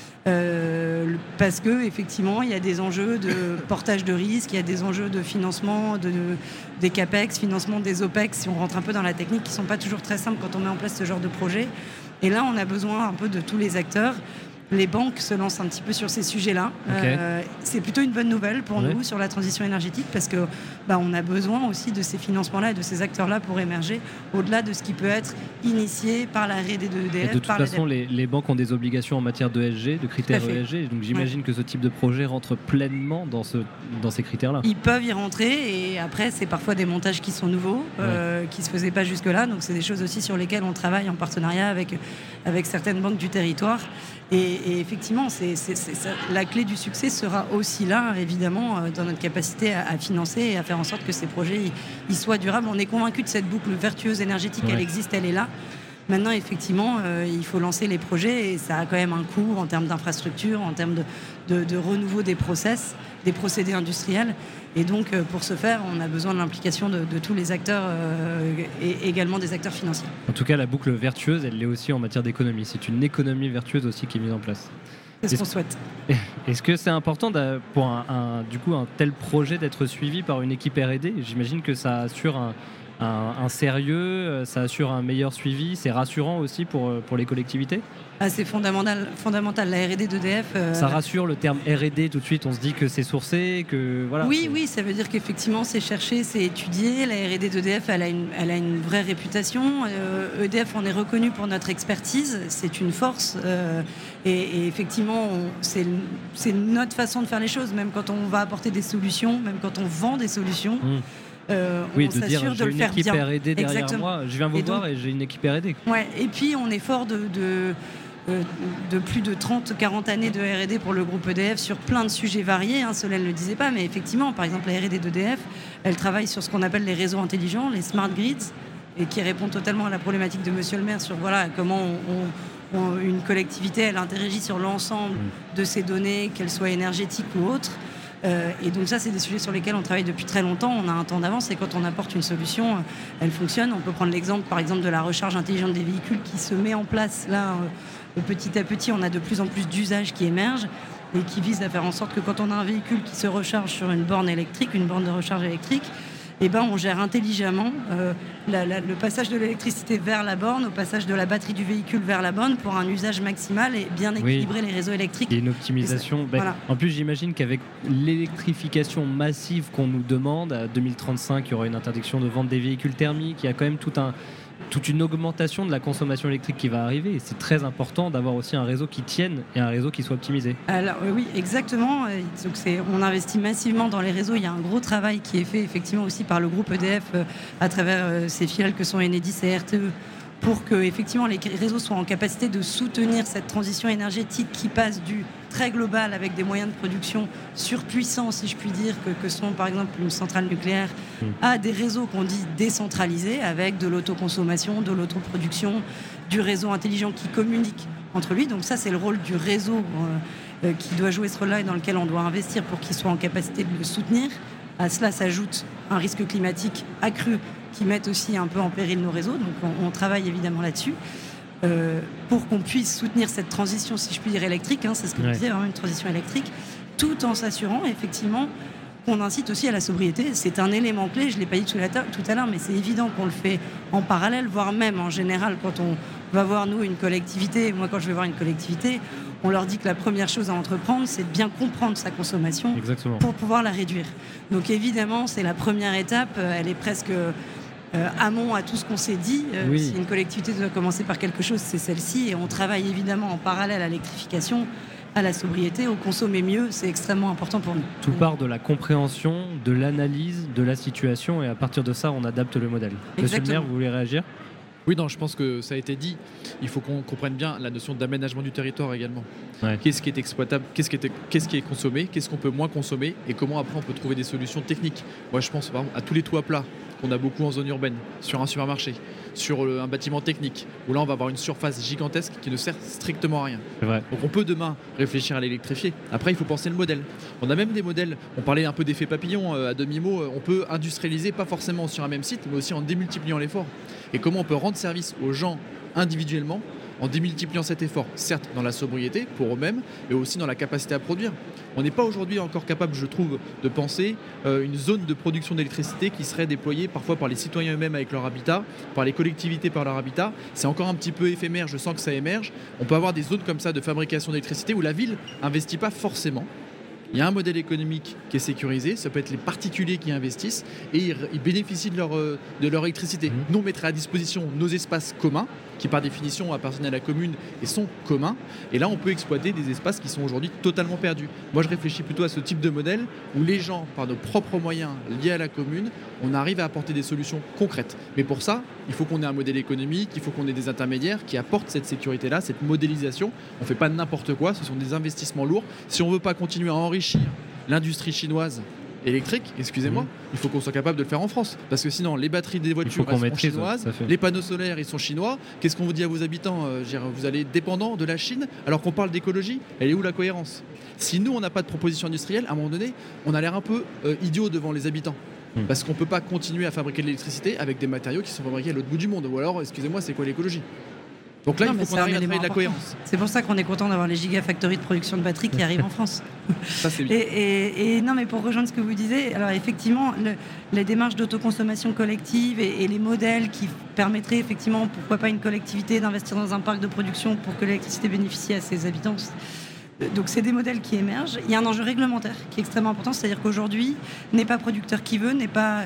Parce qu'effectivement, il y a des enjeux de portage de risque, il y a des enjeux de financement des CAPEX, financement des OPEX, si on rentre un peu dans la technique, qui ne sont pas toujours très simples quand on met en place ce genre de projet. Et là, on a besoin un peu de tous les acteurs. Les banques se lancent un petit peu sur ces sujets-là. C'est plutôt une bonne nouvelle pour nous sur la transition énergétique parce que on a besoin aussi de ces financements-là et de ces acteurs-là pour émerger au-delà de ce qui peut être initié par la R&D de EDF. Et de toute façon, les banques ont des obligations en matière d'ESG, de critères ESG. Donc j'imagine que ce type de projet rentre pleinement dans ces critères-là. Ils peuvent y rentrer et après, c'est parfois des montages qui sont nouveaux, qui ne se faisaient pas jusque-là. Donc c'est des choses aussi sur lesquelles on travaille en partenariat avec certaines banques du territoire. Et effectivement, la clé du succès sera aussi là, évidemment, dans notre capacité à financer et à faire en sorte que ces projets ils soient durables. On est convaincu de cette boucle vertueuse énergétique, elle existe, elle est là. Maintenant, effectivement, il faut lancer les projets et ça a quand même un coût en termes d'infrastructure, en termes de renouveau des process, des procédés industriels. Et donc, pour ce faire, on a besoin de l'implication de tous les acteurs et également des acteurs financiers. En tout cas, la boucle vertueuse, elle l'est aussi en matière d'économie. C'est une économie vertueuse aussi qui est mise en place. C'est ce qu'on souhaite. Est-ce que c'est important pour un tel projet d'être suivi par une équipe R&D ? J'imagine que ça assure un sérieux, ça assure un meilleur suivi, c'est rassurant aussi pour les collectivités. C'est fondamental. La R&D d'EDF. Ça rassure, le terme R&D, tout de suite, on se dit que c'est sourcé, que voilà. Oui, ça veut dire qu'effectivement, c'est cherché, c'est étudié. La R&D d'EDF, elle a une vraie réputation. EDF, on est reconnu pour notre expertise, c'est une force. Et effectivement, c'est notre façon de faire les choses, même quand on va apporter des solutions, même quand on vend des solutions. Oui, on de dire s'assure de le faire j'ai une équipe bien. R&D derrière Exactement. moi, je viens vous voir et j'ai une équipe R&D. Ouais, et puis on est fort de plus de 30-40 années de R&D pour le groupe EDF sur plein de sujets variés. Solène ne le disait pas, mais effectivement, par exemple, la R&D d'EDF, elle travaille sur ce qu'on appelle les réseaux intelligents, les smart grids, et qui répond totalement à la problématique de Monsieur le maire sur comment une collectivité, elle interagit sur l'ensemble de ses données, qu'elles soient énergétiques ou autres. Et donc ça, c'est des sujets sur lesquels on travaille depuis très longtemps. On a un temps d'avance et quand on apporte une solution, elle fonctionne. On peut prendre l'exemple, par exemple, de la recharge intelligente des véhicules qui se met en place là. Petit à petit, on a de plus en plus d'usages qui émergent et qui visent à faire en sorte que quand on a un véhicule qui se recharge sur une borne électrique, une borne de recharge électrique, on gère intelligemment le passage de l'électricité vers la borne, au passage de la batterie du véhicule vers la borne pour un usage maximal et bien équilibrer les réseaux électriques. Et une optimisation. Voilà. En plus, j'imagine qu'avec l'électrification massive qu'on nous demande, à 2035, il y aura une interdiction de vente des véhicules thermiques, il y a quand même toute une augmentation de la consommation électrique qui va arriver. Et c'est très important d'avoir aussi un réseau qui tienne et un réseau qui soit optimisé. Alors oui, exactement. Donc on investit massivement dans les réseaux. Il y a un gros travail qui est fait effectivement aussi par le groupe EDF à travers ses filiales que sont Enedis et RTE pour que effectivement les réseaux soient en capacité de soutenir cette transition énergétique qui passe du très global avec des moyens de production surpuissants, si je puis dire, que sont par exemple une centrale nucléaire, à des réseaux qu'on dit décentralisés avec de l'autoconsommation, de l'autoproduction, du réseau intelligent qui communique entre lui. Donc ça, c'est le rôle du réseau qui doit jouer ce rôle-là et dans lequel on doit investir pour qu'il soit en capacité de le soutenir. À cela s'ajoute un risque climatique accru qui met aussi un peu en péril nos réseaux. Donc on travaille évidemment là-dessus pour qu'on puisse soutenir cette transition, si je puis dire, électrique. C'est ce que je disais, une transition électrique, tout en s'assurant effectivement qu'on incite aussi à la sobriété. C'est un élément clé, je ne l'ai pas dit tout à l'heure, mais c'est évident qu'on le fait en parallèle, voire même en général quand on va voir, nous, une collectivité. Moi, quand je vais voir une collectivité, on leur dit que la première chose à entreprendre, c'est de bien comprendre sa consommation. Exactement. Pour pouvoir la réduire. Donc évidemment, c'est la première étape, elle est presque amont à tout ce qu'on s'est dit. Si une collectivité doit commencer par quelque chose, c'est celle-ci, et on travaille évidemment en parallèle à l'électrification, à la sobriété, au consommer mieux, c'est extrêmement important pour nous. Tout part de la compréhension, de l'analyse de la situation, et à partir de ça, on adapte le modèle. Exactement. Monsieur le maire, vous voulez réagir ? Oui, non, je pense que ça a été dit. Il faut qu'on comprenne bien la notion d'aménagement du territoire également. Ouais. Qu'est-ce qui est exploitable, qu'est-ce qui est consommé, qu'est-ce qu'on peut moins consommer et comment après on peut trouver des solutions techniques. Moi, je pense par exemple à tous les toits plats qu'on a beaucoup en zone urbaine, sur un supermarché, sur un bâtiment technique, où là on va avoir une surface gigantesque qui ne sert strictement à rien. C'est vrai. Donc on peut demain réfléchir à l'électrifier. Après, il faut penser le modèle. On a même des modèles, on parlait un peu d'effet papillon à demi-mot, on peut industrialiser pas forcément sur un même site, mais aussi en démultipliant l'effort. Et comment on peut rendre service aux gens individuellement en démultipliant cet effort, certes dans la sobriété pour eux-mêmes, mais aussi dans la capacité à produire. On n'est pas aujourd'hui encore capable, je trouve, de penser une zone de production d'électricité qui serait déployée parfois par les citoyens eux-mêmes avec leur habitat, par les collectivités par leur habitat. C'est encore un petit peu éphémère, je sens que ça émerge. On peut avoir des zones comme ça de fabrication d'électricité où la ville n'investit pas forcément. Il y a un modèle économique qui est sécurisé, ça peut être les particuliers qui investissent et ils bénéficient de leur électricité. Nous, on mettrait à disposition nos espaces communs qui par définition appartiennent à la commune et sont communs. Et là, on peut exploiter des espaces qui sont aujourd'hui totalement perdus. Moi, je réfléchis plutôt à ce type de modèle où les gens, par nos propres moyens liés à la commune, on arrive à apporter des solutions concrètes. Mais pour ça, il faut qu'on ait un modèle économique, il faut qu'on ait des intermédiaires qui apportent cette sécurité-là, cette modélisation. On ne fait pas n'importe quoi, ce sont des investissements lourds. Si on ne veut pas continuer à enrichir l'industrie chinoise électrique, excusez-moi, il faut qu'on soit capable de le faire en France. Parce que sinon, les batteries des voitures elles sont chinoises, les panneaux solaires ils sont chinois. Qu'est-ce qu'on vous dit à vos habitants vous allez être dépendant de la Chine alors qu'on parle d'écologie. Elle est où la cohérence? Si nous, on n'a pas de proposition industrielle, à un moment donné, on a l'air un peu idiot devant les habitants. Parce qu'on ne peut pas continuer à fabriquer de l'électricité avec des matériaux qui sont fabriqués à l'autre bout du monde. Ou alors, excusez-moi, c'est quoi l'écologie? Donc là, Non, il mais faut qu'on c'est un arrive à élément travailler de la important. cohérence. C'est pour ça qu'on est content d'avoir les gigafactories de production de batteries qui arrivent en France. Ça, c'est bien. Et non, mais pour rejoindre ce que vous disiez, alors effectivement, les démarches d'autoconsommation collective et les modèles qui permettraient effectivement, pourquoi pas une collectivité d'investir dans un parc de production pour que l'électricité bénéficie à ses habitants. Donc c'est des modèles qui émergent. Il y a un enjeu réglementaire qui est extrêmement important, c'est-à-dire qu'aujourd'hui, n'est pas producteur qui veut, n'est pas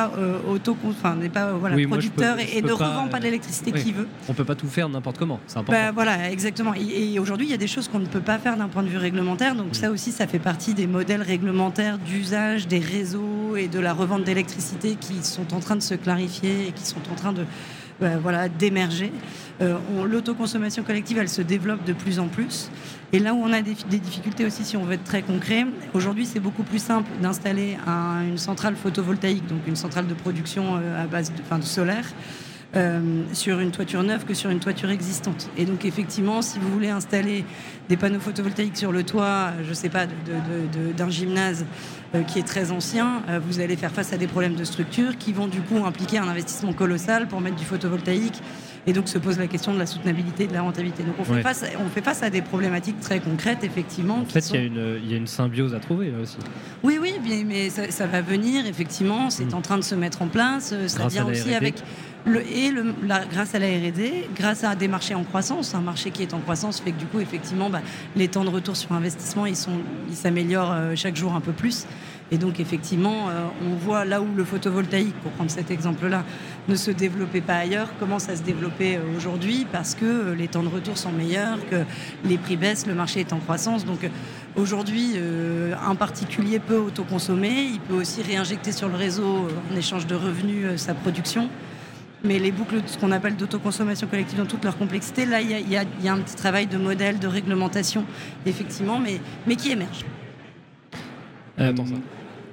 Oui, moi, producteur je et peux ne pas, revend pas de l'électricité oui. qui veut. On peut pas tout faire n'importe comment, c'est important. Voilà, exactement. Et aujourd'hui, il y a des choses qu'on ne peut pas faire d'un point de vue réglementaire. Donc ça aussi, ça fait partie des modèles réglementaires d'usage des réseaux et de la revente d'électricité qui sont en train de se clarifier et qui sont en train de d'émerger. L'autoconsommation collective, elle se développe de plus en plus. Et là où on a des difficultés aussi, si on veut être très concret, aujourd'hui, c'est beaucoup plus simple d'installer une centrale photovoltaïque, donc une centrale de production à base de solaire, sur une toiture neuve que sur une toiture existante. Et donc effectivement, si vous voulez installer des panneaux photovoltaïques sur le toit, je sais pas, d'un gymnase qui est très ancien, vous allez faire face à des problèmes de structure qui vont du coup impliquer un investissement colossal pour mettre du photovoltaïque. Et donc se pose la question de la soutenabilité et de la rentabilité. Donc on fait face à des problématiques très concrètes, effectivement. En fait, il y a une symbiose à trouver là aussi. Oui, mais ça va venir, effectivement. C'est en train de se mettre en place. Ça Grâce vient à la aussi R&D. avec grâce à la R&D, grâce à des marchés en croissance. Un marché qui est en croissance fait que du coup, effectivement, les temps de retour sur investissement, ils s'améliorent chaque jour un peu plus. Et donc, effectivement, on voit là où le photovoltaïque, pour prendre cet exemple-là, ne se développait pas ailleurs, commence à se développer aujourd'hui parce que les temps de retour sont meilleurs, que les prix baissent, le marché est en croissance. Donc, aujourd'hui, un particulier peut autoconsommer, il peut aussi réinjecter sur le réseau en échange de revenus sa production. Mais les boucles, ce qu'on appelle d'autoconsommation collective dans toute leur complexité, là, il y a un petit travail de modèle, de réglementation, effectivement, mais qui émerge. Attends, ça.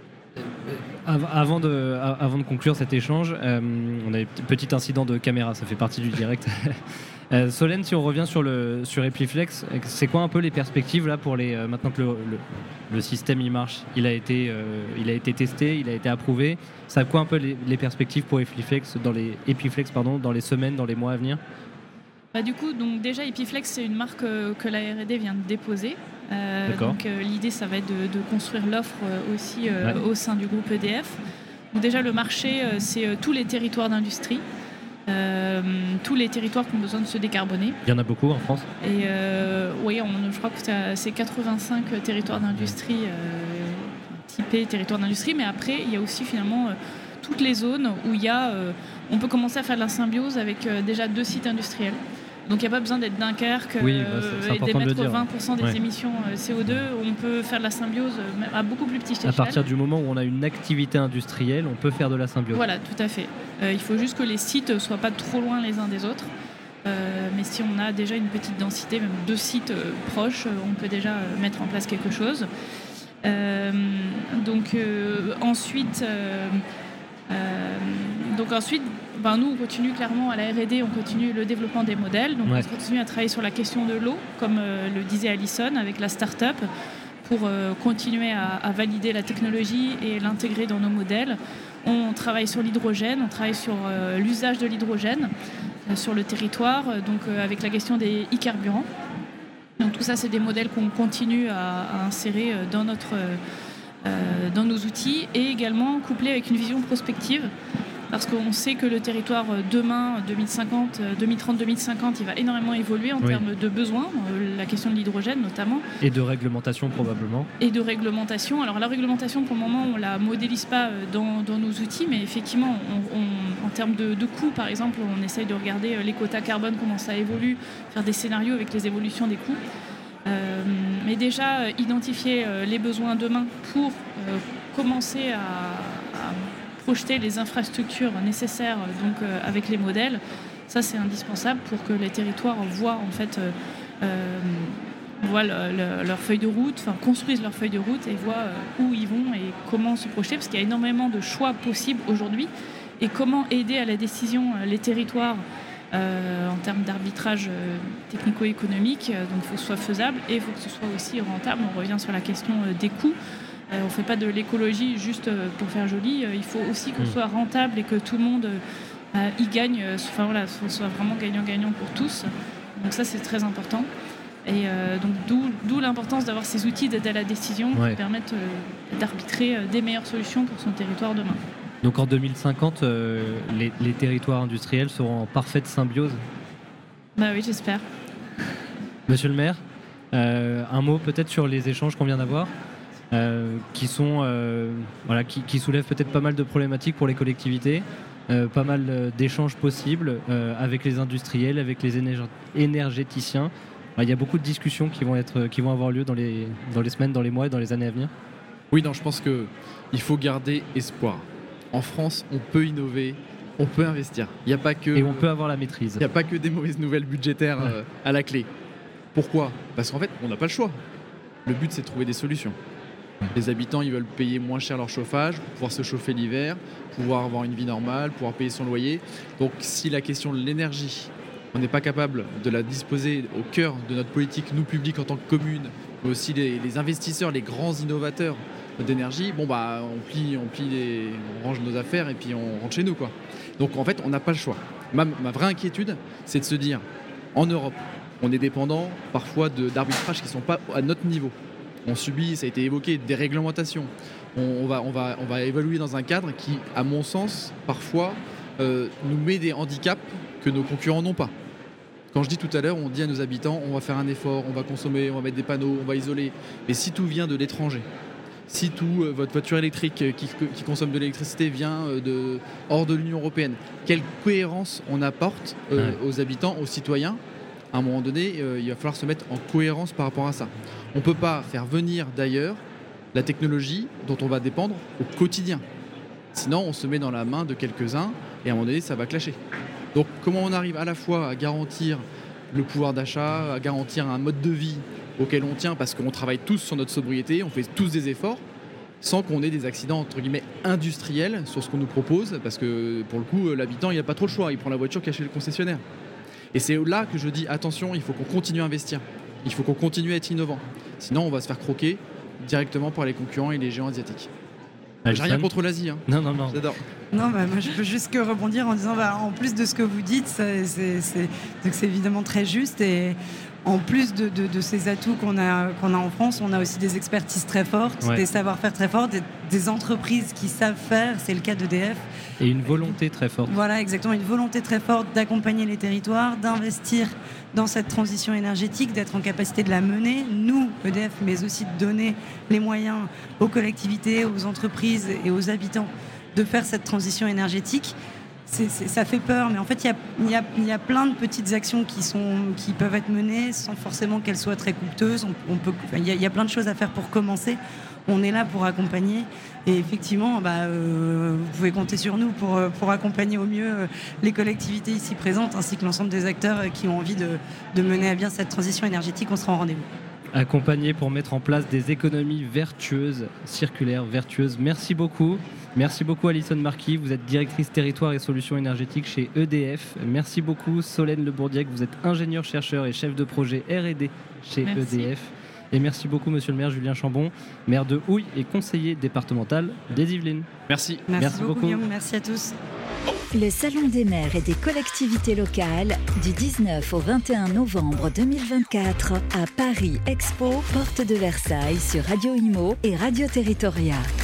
Avant de conclure cet échange, on a un petit incident de caméra, ça fait partie du direct. Solène, si on revient sur Epiflex, c'est quoi un peu les perspectives là pour maintenant que le système il marche, il a été testé, il a été approuvé. Ça a quoi un peu les perspectives pour Epiflex dans les semaines, dans les mois à venir? Du coup, donc déjà Epiflex, c'est une marque que la R&D vient de déposer. Donc l'idée, ça va être de construire l'offre aussi au sein du groupe EDF. Donc déjà, le marché, c'est tous les territoires d'industrie, tous les territoires qui ont besoin de se décarboner. Il y en a beaucoup en France. Et oui, je crois que c'est 85 territoires d'industrie typés territoires d'industrie, mais après, il y a aussi finalement toutes les zones où on peut commencer à faire de la symbiose avec déjà 2 sites industriels. Donc il n'y a pas besoin d'être Dunkerque et d'émettre 20% des émissions CO2. On peut faire de la symbiose à beaucoup plus petite échelle. À partir du moment où on a une activité industrielle, on peut faire de la symbiose. Voilà, tout à fait. Il faut juste que les sites ne soient pas trop loin les uns des autres. Mais si on a déjà une petite densité, même 2 sites proches, on peut déjà mettre en place quelque chose. Ensuite, nous, on continue clairement à la R&D, on continue le développement des modèles. Donc, on continue à travailler sur la question de l'eau, comme le disait Alison, avec la start-up, pour continuer à valider la technologie et l'intégrer dans nos modèles. On travaille sur l'hydrogène, on travaille sur l'usage de l'hydrogène sur le territoire, avec la question des e-carburants. Donc, tout ça, c'est des modèles qu'on continue à insérer dans nos outils et également couplés avec une vision prospective. Parce qu'on sait que le territoire demain, 2030-2050, il va énormément évoluer en termes de besoins, la question de l'hydrogène notamment. Et de réglementation probablement. Et de réglementation. Alors la réglementation, pour le moment, on ne la modélise pas dans nos outils, mais effectivement, en termes de coûts, par exemple, on essaye de regarder les quotas carbone, comment ça évolue, faire des scénarios avec les évolutions des coûts. Mais déjà, identifier les besoins demain pour commencer à projeter les infrastructures nécessaires avec les modèles, ça c'est indispensable pour que les territoires voient leur feuille de route, construisent leur feuille de route et voient où ils vont et comment se projeter, parce qu'il y a énormément de choix possibles aujourd'hui et comment aider à la décision les territoires en termes d'arbitrage technico-économique. Donc il faut que ce soit faisable et il faut que ce soit aussi rentable. On revient sur la question des coûts. On ne fait pas de l'écologie juste pour faire joli. Il faut aussi qu'on soit rentable et que tout le monde ils gagnent, soit vraiment gagnant-gagnant pour tous. Donc ça, c'est très important. Et donc d'où l'importance d'avoir ces outils d'aide à la décision qui permettent d'arbitrer des meilleures solutions pour son territoire demain. Donc en 2050, les territoires industriels seront en parfaite symbiose. Bah oui, j'espère. Monsieur le maire, un mot peut-être sur les échanges qu'on vient d'avoir, qui soulèvent peut-être pas mal de problématiques pour les collectivités, pas mal d'échanges possibles avec les industriels, avec les énergéticiens. Il y a beaucoup de discussions qui vont avoir lieu dans les semaines, dans les mois et dans les années à venir. Oui, non, je pense qu'il faut garder espoir. En France, on peut innover, on peut investir. Il y a pas que, et on peut avoir la maîtrise. Il n'y a pas que des mauvaises nouvelles budgétaires à la clé. Pourquoi ? Parce qu'en fait, on n'a pas le choix. Le but, c'est de trouver des solutions. Les habitants, ils veulent payer moins cher leur chauffage pour pouvoir se chauffer l'hiver, pouvoir avoir une vie normale, pouvoir payer son loyer. Donc, si la question de l'énergie, on n'est pas capable de la disposer au cœur de notre politique, nous publics en tant que commune, mais aussi les investisseurs, les grands innovateurs d'énergie, on range nos affaires et puis on rentre chez nous, quoi. Donc en fait, on n'a pas le choix. Ma vraie inquiétude, c'est de se dire, en Europe, on est dépendant parfois d'arbitrages qui ne sont pas à notre niveau. On subit, ça a été évoqué, des réglementations. On va évoluer dans un cadre qui, à mon sens, parfois nous met des handicaps que nos concurrents n'ont pas. Quand je dis tout à l'heure, on dit à nos habitants, on va faire un effort, on va consommer, on va mettre des panneaux, on va isoler. Mais si tout vient de l'étranger, si votre voiture électrique qui consomme de l'électricité vient hors de l'Union européenne, quelle cohérence on apporte aux habitants, aux citoyens ? À un moment donné, il va falloir se mettre en cohérence par rapport à ça. On ne peut pas faire venir d'ailleurs la technologie dont on va dépendre au quotidien. Sinon, on se met dans la main de quelques-uns et à un moment donné, ça va clasher. Donc, comment on arrive à la fois à garantir le pouvoir d'achat, à garantir un mode de vie auquel on tient parce qu'on travaille tous sur notre sobriété, on fait tous des efforts, sans qu'on ait des accidents entre guillemets industriels sur ce qu'on nous propose, parce que pour le coup, l'habitant, il n'a pas trop le choix, il prend la voiture qui est chez le concessionnaire. Et c'est là que je dis, attention, il faut qu'on continue à investir, il faut qu'on continue à être innovant, sinon on va se faire croquer directement par les concurrents et les géants asiatiques. J'ai rien contre l'Asie, hein. Non. J'adore. Non, moi je peux juste que rebondir en disant, en plus de ce que vous dites, c'est évidemment très juste. Et en plus de ces atouts qu'on a en France, on a aussi des expertises très fortes, des savoir-faire très forts, des entreprises qui savent faire, c'est le cas d'EDF. Et une volonté très forte. Voilà, exactement, une volonté très forte d'accompagner les territoires, d'investir dans cette transition énergétique, d'être en capacité de la mener, nous, EDF, mais aussi de donner les moyens aux collectivités, aux entreprises et aux habitants de faire cette transition énergétique. Ça fait peur, mais en fait, il y a plein de petites actions qui peuvent être menées sans forcément qu'elles soient très coûteuses. Il y a plein de choses à faire pour commencer. On est là pour accompagner. Et effectivement, vous pouvez compter sur nous pour accompagner au mieux les collectivités ici présentes, ainsi que l'ensemble des acteurs qui ont envie de mener à bien cette transition énergétique. On sera en rendez-vous. Accompagner pour mettre en place des économies vertueuses, circulaires, vertueuses. Merci beaucoup. Merci beaucoup Alison Marquis, vous êtes directrice territoire et solutions énergétiques chez EDF. Merci beaucoup Solène Le Bourdiec, vous êtes ingénieur chercheur et chef de projet R&D chez EDF. Et merci beaucoup monsieur le maire Julien Chambon, maire de Houille et conseiller départemental des Yvelines. Merci. Merci beaucoup Guillaume, merci à tous. Le Salon des maires et des collectivités locales du 19 au 21 novembre 2024 à Paris Expo, porte de Versailles sur Radio Imo et Radio Territoria.